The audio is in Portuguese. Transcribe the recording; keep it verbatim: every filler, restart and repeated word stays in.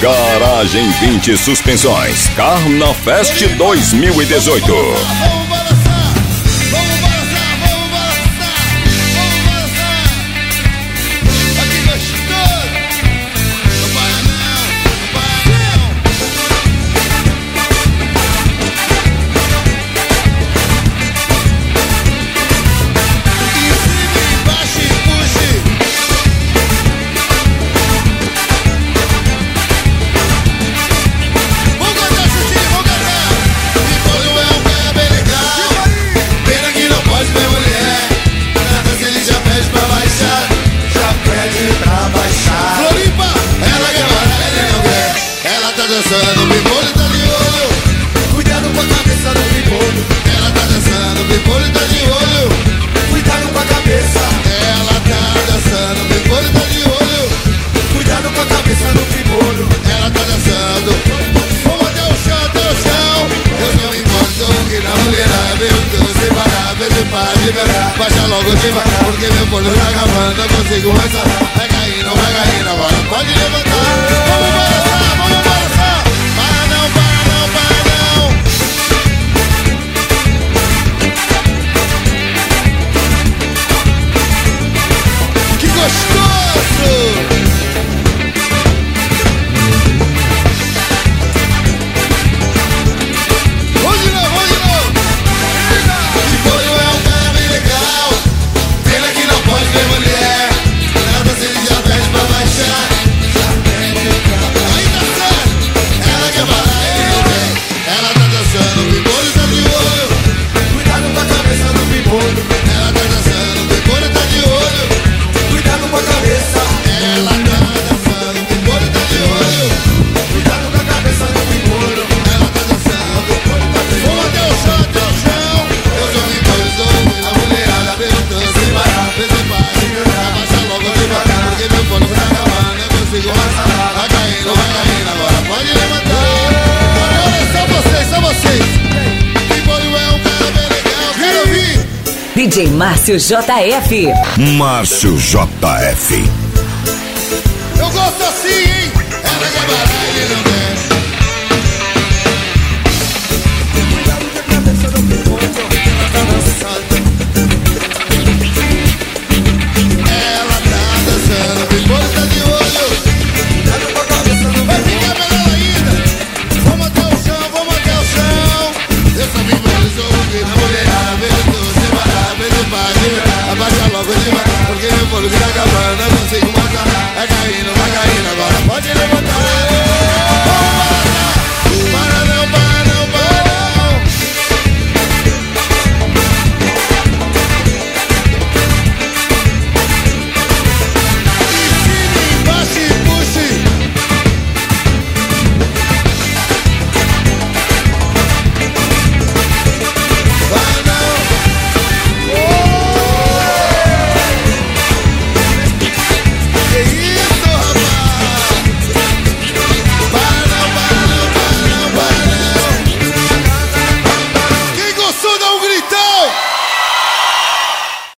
Garagem vinte Suspensões Carnafest dois mil e dezoito. Dançando, o Pimpolho tá de olho. Cuidado com a cabeça do Pimpolho. Ela tá dançando, o Pimpolho tá de olho. Cuidado com a cabeça. Ela tá dançando, o Pimpolho tá de olho. Cuidado com a cabeça do Pimpolho. Ela tá dançando. Vamos até o chão, até o chão. Eu não me importo que na mulherada eu tô sem parar, sem parar de verdade. Baixa logo devagar, porque meu polho tá acabando. Eu consigo avançar. Vai caindo, vai caindo, agora pode levantar. Vamos balançar, vamos balançar. Para não, para não, para não. Que gostoso! Vamos de novo, vamos de novo. Pimpolho é um cara bem legal. Pena que não pode ver mulher. Nada se ele já pede pra baixar. Aí tá certo. Ela quer parar, ele não vem. Ela tá dançando, o Pimpolho tá de olho. Cuidado com a cabeça do Pimpolho. Ela tá dançando, o Pimpolho tá de olho. Cuidado com a cabeça. Ela tá dançando, o Pimpolho tá de olho. Cuidado com a cabeça do Pimpolho. Ela tá dançando, o Pimpolho tá de olho. Vamos até o chão, até o chão. Eu sou o Pimpolho, sou a mulherada perguntando sem parar, sem parar. Abaixa logo devagar, porque meu polho tá acabando. Eu consigo avançar. Vai caindo, vai caindo, agora pode levantar. Agora é só vocês, só vocês. Pimpolho é um cara bem legal, quero ouvir. D J Márcio J F. Márcio J F. Eu gosto assim, hein? Ela quer parar, ele não quer. Cuidado com a cabeça do Pimpolho. Ela tá dançando. Ela tá dançando, o Pimpolho tá de olho. Cuidado com a cabeça do Pimpolho. Vai ficar melhor ainda. Vamos até o chão, vamos até o chão. Eu sou Pimpolho, sou o que na mulherada. Vejo tudo sem parar, vejo paz. Abaixa logo devagar, porque meu polho tá acabando. Eu consigo matar. Vai caindo, vai caindo, agora pode levantar.